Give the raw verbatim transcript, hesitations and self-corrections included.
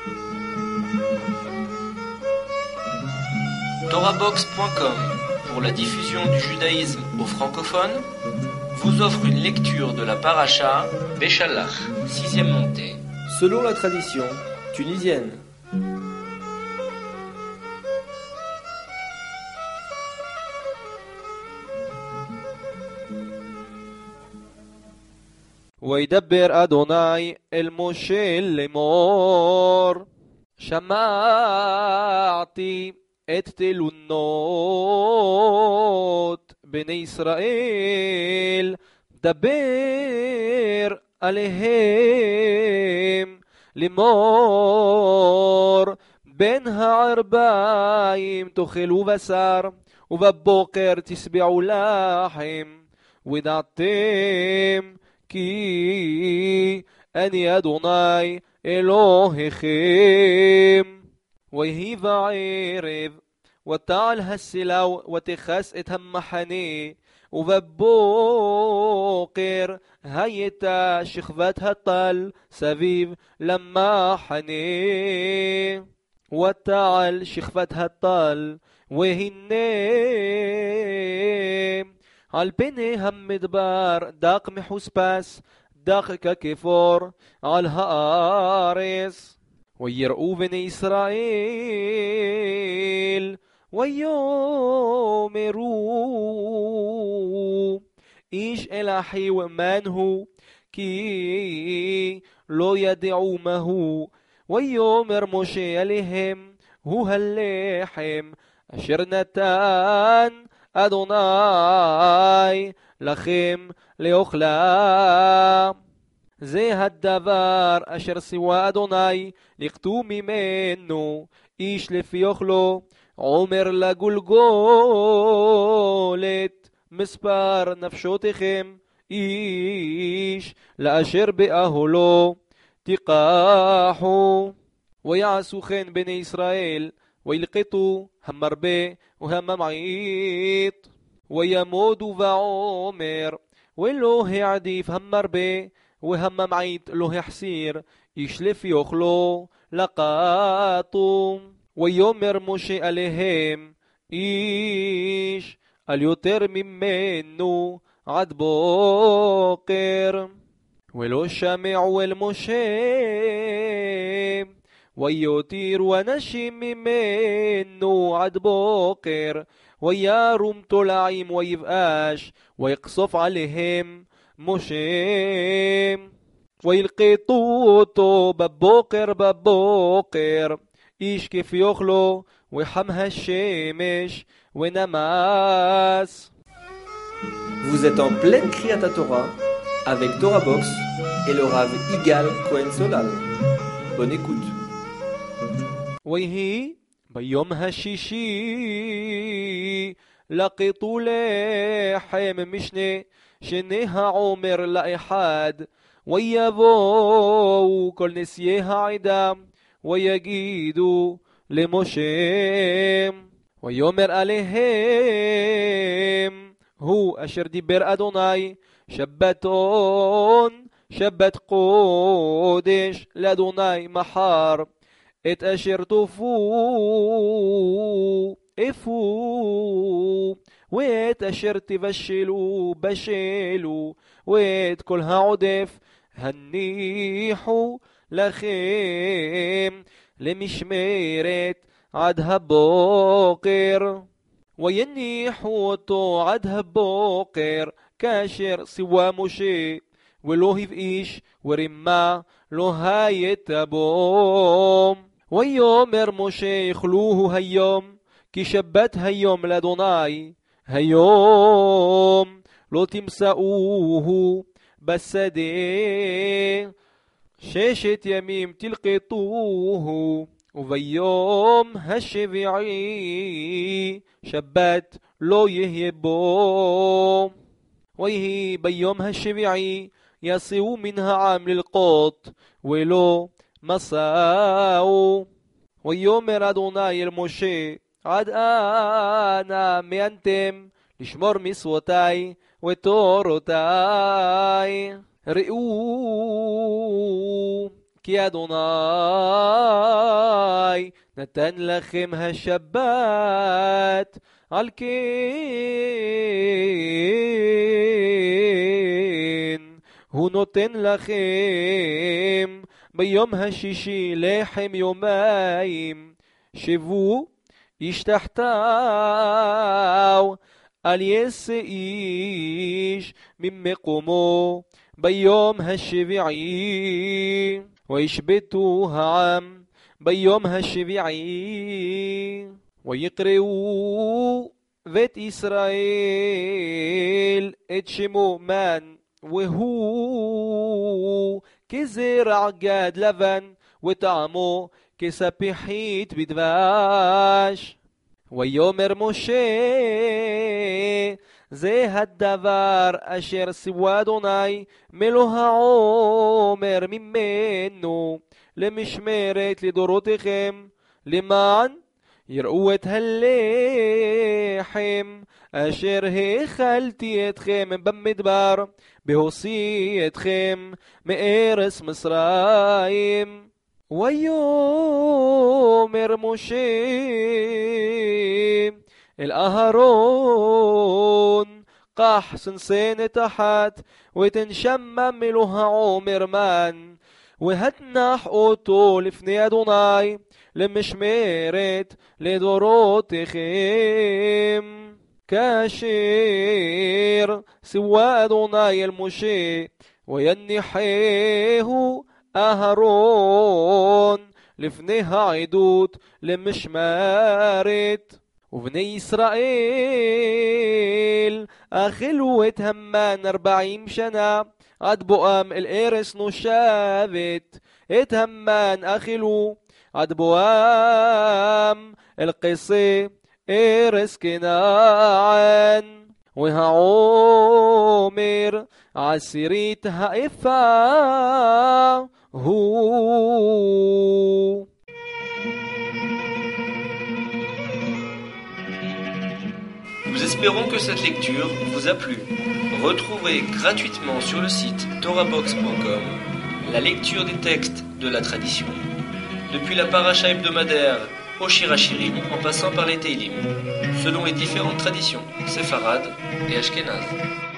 Torabox point com, pour la diffusion du judaïsme aux francophones, vous offre une lecture de la paracha Béchalach, sixième montée, selon la tradition tunisienne. וידבר אדוני אל משה לאמור, שמעתי את תלונות בני ישראל, דבר עליהם לאמור, בין הערביים תאכלו בשר, ובבוקר תשבעו לחם, ודעתם כי אני אדוני אלוהיכם. ויהי בערב ותעל הסלע ותכס את המחנה, ובבוקר הייתה שכבת הטל סביב למחנה. ותעל שכבת הטל, והנה על פני המדבר דק מחוספס, דק ככפור על הארץ. ויראו בני ישראל ויאמרו, איש אל אחיו מן הוא, כי לא ידעו מהו. ויאמר משה אליהם, הוא הלחם אשר נתן אדוני לכם לאוכלה. זה הדבר אשר ציווה אדוני, לקטו ממנו איש לפי אוכלו. עומר לגולגולת מספר נפשותיכם, איש לאשר באהלו תיקחו. ויעשו כן בני ישראל, וילקטו המרבה והממעיט, וימודו בעומר, ולא העדיף המרבה והממעיט לא החסיר, איש לפי אוכלו לקטו. ויאמר משה עליהם, איש על יותר ממנו עד בוקר. ולא שמעו אל משה, ויותירו אנשים ממנו עד בוקר. וירום תולעים ויבאש, ויקסוף עליהם משה. וילקטו אותו בבוקר בבוקר, איש כפי אוכלו, וחם השמש ונמס. Vous êtes en pleine Kriyat Torah avec Torabox et le Rav Igal Cohen Solal. Bonne écoute. ויהי ביום השישי לקיטו לחם משנה שני העומר לאחד. ויבואו כל נשיאי העדה ויגידו למשה, ויאמר עליהם, הוא אשר דיבר אדוני, שבתון שבת קודש לאדוני מחר. את אשר תופו אפו, ואת אשר תבשלו בשלו, ואת כל העודף הניחו לכם למשמרת עד הבוקר. ויניחו אותו עד הבוקר כאשר ציווה משה, ולא הבאיש ורימה לא הייתה בו. ויאמר משה, יאכלוהו היום, כי שבת היום לאדוני. היום לא תמצאוהו בשדה, ששת ימים תלקטוהו, וביום השביעי שבת לא יהיה בו. ויהי ביום השביעי יצאו מן העם ללקוט, ולא מסעו. ויאמר אדוני אל משה, עד אנה מאנתם לשמור מצוותי ותורתי? ראו כי אדוני נתן לכם השבת, על כן הוא נותן לכם ביום השישי לחם יומיים. שבו השתחתהו, אל יעשה איש ממקומו ביום השביעי, וישבתו העם ביום השביעי, ויקראו בית ישראל את שמו מן, והוא כזרע גד לבן, וטעמו כספיחית בדבש. ויאמר משה, זה הדבר אשר ציווה אדוני מלוא העומר ממנו למשמרת לדורותיכם, למען יראו את הלחם אשר האכלתי אתכם במדבר בהוציא אתכם מארץ מצרים. ויאמר משה אל אהרון, קח סנסנת אחת ותנשמה מלוא העומר מן, והתנח אותו לפני אדוני למשמרת לדורותיכם, כאשר ציווה אדוני אל משה, ויניחהו אהרון לפני העדות למשמרת. ובני ישראל אכלו את המן ארבעים שנה עד בואם אל ארץ נושבת. את המן אכלו עד בואם אל קצה ארץ כנען. והעומר עשירית האפה הוא. Nous espérons que cette lecture vous a plu. Retrouvez gratuitement sur le site torahbox point com la lecture des textes de la tradition, depuis la paracha hebdomadaire au Shirachirim en passant par les Teilim, selon les différentes traditions séfarades et ashkénazes.